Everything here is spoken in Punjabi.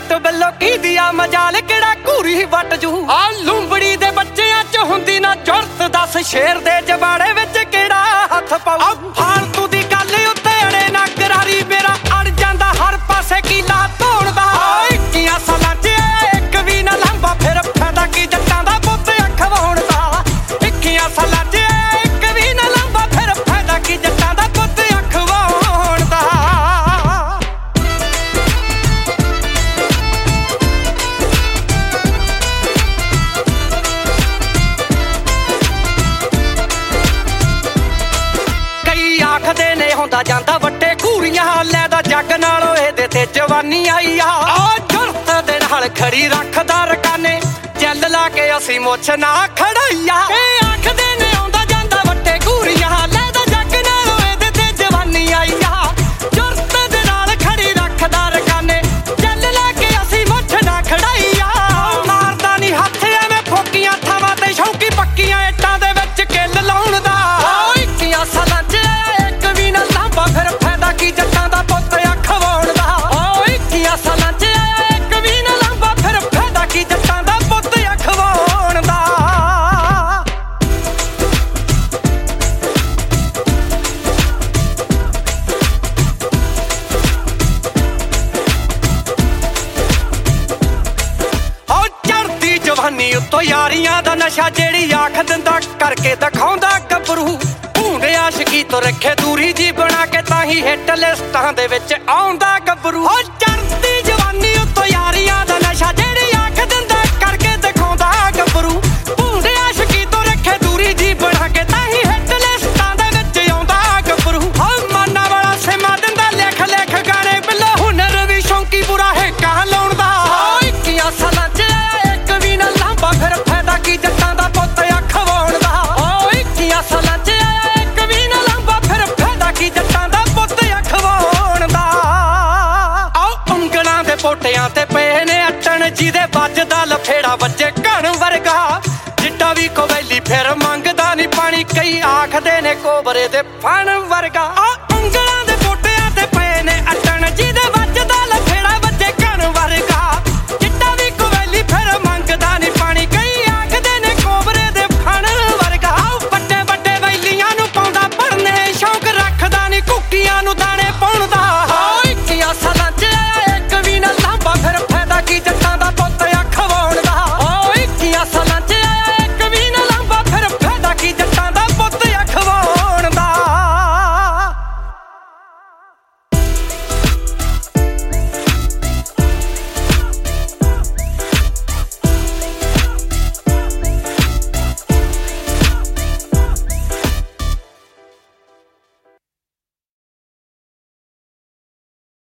ਜੱਟ ਵੱਲੋਂ ਕੀਦੀ ਆ ਮਜਾਲ ਕਿਹੜਾ ਘੂਰੀ ਵੱਟ ਜੂ ਆ ਲੂੰਬੜੀ ਦੇ ਬੱਚਿਆਂ ਚ ਹੁੰਦੀ ਨਾ ਜੁਰਤ ਦੱਸ ਸ਼ੇਰ ਦੇ ਜਵਾੜੇ ਵਿੱਚ ਕਿਹੜਾ ਹੱਥ ਪਾਉ ਫਾਲਤੂ ਦੀ ਗੱਲ ਉੱਤੇ ਅੜੇ ਨਾ ਕਰਾਰੀ ਮੇਰਾ ਅੜ ਜਾਂਦਾ ਹਰ ਪਾਸੇ ਕੀਲਾ ਧੋਣਦਾ 21 ਸਾਲਾਂ ਚ ਇੱਕ ਵੀ ਨਾ ਲੰਬਾ ਫਿਰ ਫਾਇਦਾ ਕੀ ਜੱਟਾਂ ਦਾ ਪੁੱਤ ਅਖਵਾਉਣ ਦਾ 21 ਸਾਲਾਂ ਚ ਇੱਕ ਵੀ ਨਾ ਲੰਬਾ ਫਿਰ ਫਾਇਦਾ ਕੀ ਜੱਟਾਂ ਦਾ ਪੁੱਤ ਅਖਵਾਉਣ ਦਾ ਕਈ ਆਖਦੇ ਨੇ ਹੁੰਦਾ ਜਾਂਦਾ ਵੱਟੇ ਘੂਰੀਆਂ ਲੈਦਾ ਜੱਗ ਨਾਲੋਂ ਇਹਦੇ ਤੇ ਜਵਾਨੀ ਆਈ ਆ ਜੁਰਤ ਦੇ ਨਾਲ ਖੜੀ ਰੱਖਦਾ ਰਕਾਨੇ ਚੱਲ ਲਾ ਕੇ ਅਸੀਂ ਮੁੱਛ ਨਾ ਖੜਾਈਆ ਇਹ ਆਖਦੇ ਨੇ ਆਉਂਦਾ ਜਾਂਦਾ ਵੱਟੇ ਘੂਰੀਆਂ ਲੈਦਾ ਜੱਗ ਨਾਲੋਂ ਇਹਦੇ ਤੇ ਜਵਾਨੀ ਆਈ ਆ ਜੁਰਤ ਦੇ ਨਾਲ ਖੜੀ ਰੱਖਦਾ ਰਕਾਨੇ ਚੱਲ ਲਾ ਕੇ ਅਸੀਂ ਮੁੱਛ ਨਾ ਖੜਾਈਆ ਮਾਰਦਾ ਨਹੀਂ ਹੱਥ ਐਵੇਂ ਫੋਕੀਆਂ ਥਾਵਾਂ ਤੇ ਸ਼ੌਂਕੀ ਪੱਕੀਆਂ ਇੱਟਾਂ ਦੇ ਵਿੱਚ ਕਿੱਲ ਲਾਉਣ ਦਾ 21 ਸਾਲਾਂ ਚ ਇੱਕ ਵੀ ਨਾ ਲਾਂਬਾ ਫਿਰ ਫਾਇਦਾ ਕੀ ਜੱਟਾਂ ਦਾ ਪੁੱਤ ਅਖਵਾਉਣ ਦਾ 21 ਸਾਲਾਂ ਚ ਇੱਕ ਵੀ ਨਾ ਲਾਂਬਾ ਫਿਰ ਫਾਇਦਾ ਕੀ ਜੱਟਾਂ ਦਾ ਪੁੱਤ ਅਖਵਾਉਣ ਦਾ ਚੜ੍ਹਦੀ ਜਵਾਨੀ ਉੱਤੋਂ ਯਾਰੀਆਂ ਦਾ ਨਸ਼ਾ ਜਿਹੜੀ ਆਖ ਦਿੰਦਾ ਕਰਕੇ ਦਿਖਾਉਂਦਾ ਗੱਭਰੂ ਭੂੰਡੇ ਆਸ਼ਕੀ ਤੋਂ ਰੱਖੇ ਦੂਰੀ ਜੀ ਬਣਾ ਕੇ ਤਾਂ ਹੀ ਹਿੱਟ ਲਿਸਟਾਂ ਦੇ ਵਿੱਚ ਆਉਂਦਾ ਗੱਭਰੂ ਚੜ੍ਹਦੀ ਜਵਾਨੀ ਉੱਤੋਂ ਯਾਰੀਆਂ ਦਾ ਨਸ਼ਾ ਜਿਹੜੀ ਆਖ ਦਿੰਦਾ ਕਰਕੇ ਦਿਖਾਉਂਦਾ ਗੱਭਰੂ ਭੂੰਡੇ ਆਸ਼ਕੀ ਤੋਂ ਰੱਖੇ ਦੂਰੀ ਜੀ ਬਣਾ ਕੇ ਤਾਂ ਹੀ ਹਿੱਟ ਲਿਸਟਾਂ ਦੇ ਵਿੱਚ ਆਉਂਦਾ ਗੱਭਰੂ ਮਾਨਾ ਵਾਲਾ ਸਿਮਾ ਦਿੰਦਾ ਲਿਖ ਲਿਖ ਗਾਣੇ ਬਿੱਲੋ ਹੁਨਰ ਵੀ ਸ਼ੌਂਕੀ ਬੁਰਾ ਹੈ ਕਹਾਂ ਲਾਉਣ ਦਾ 21 ਸਾਲਾਂ ਚ ਇੱਕ ਵੀ ਨਾ ਲਾਂਬਾ ਫਿਰ ਫਾਇਦਾ ਕੀ ਜੱਟਾਂ ਦਾ ਪੁੱਤ ਅਖਵਾਉਣ ਦਾ 21 ਸਾਲਾਂ ਚ ਇੱਕ ਵੀ ਨਾ ਲਾਂਬਾ ਫਿਰ ਫਾਇਦਾ ਕੀ ਜੱਟਾਂ ਦਾ ਪੁੱਤ ਅਖਵਾਉਣ ਦਾ ਉਂਗਲਾਂ ਦੇ ਪੋਟਿਆਂ ਤੇ ਪਏ ਨੇ ਅੱਟਣ ਜਿਹਦੇ ਵੱਜਦਾ ਲਫੇੜਾ ਵੱਜੇ ਘਣ ਵਰਗਾ ਜਿੱਡਾ ਵੀ ਕੋਵੈਲੀ ਫਿਰ ਮੰਗਦਾ ਨਹੀਂ ਪਾਣੀ ਕਈ ਆਖਦੇ ਨੇ ਕੋਬਰੇ ਦੇ ਫਣ ਵਰਗਾ